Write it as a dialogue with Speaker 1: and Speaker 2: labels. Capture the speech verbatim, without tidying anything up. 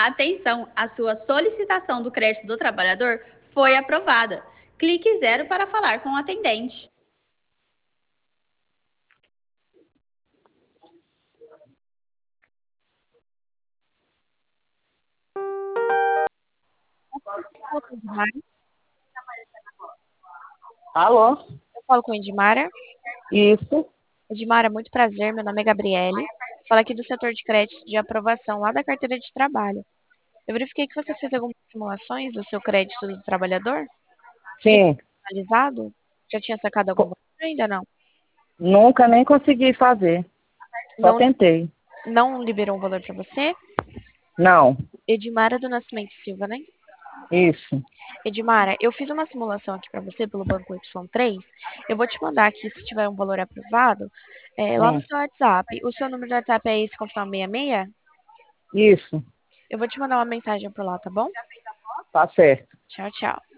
Speaker 1: Atenção, a sua solicitação do crédito do trabalhador foi aprovada. Clique zero para falar com o atendente.
Speaker 2: Alô?
Speaker 3: Eu falo com a Edmara.
Speaker 2: Isso,
Speaker 3: Edmara, muito prazer. Meu nome é Gabriele. Falo aqui do setor de crédito de aprovação lá da carteira de trabalho. Eu verifiquei que você fez algumas simulações do seu crédito do trabalhador. Já tinha
Speaker 2: sim.
Speaker 3: analisado? Já tinha sacado algum
Speaker 2: Co-
Speaker 3: valor? Ainda não.
Speaker 2: Nunca nem consegui fazer. Só
Speaker 3: Não,
Speaker 2: tentei.
Speaker 3: não liberou um valor para você?
Speaker 2: Não,
Speaker 3: Edmara do Nascimento Silva, né?
Speaker 2: isso.
Speaker 3: Edmara, eu fiz uma simulação aqui para você pelo Banco Y três. Eu vou te mandar aqui, se tiver um valor aprovado, é, lá no
Speaker 2: Hum,
Speaker 3: seu WhatsApp. O seu número de WhatsApp é esse, confirma seis seis?
Speaker 2: isso,
Speaker 3: Eu vou te mandar uma mensagem por lá, tá bom?
Speaker 2: tá certo.
Speaker 3: Tchau, tchau.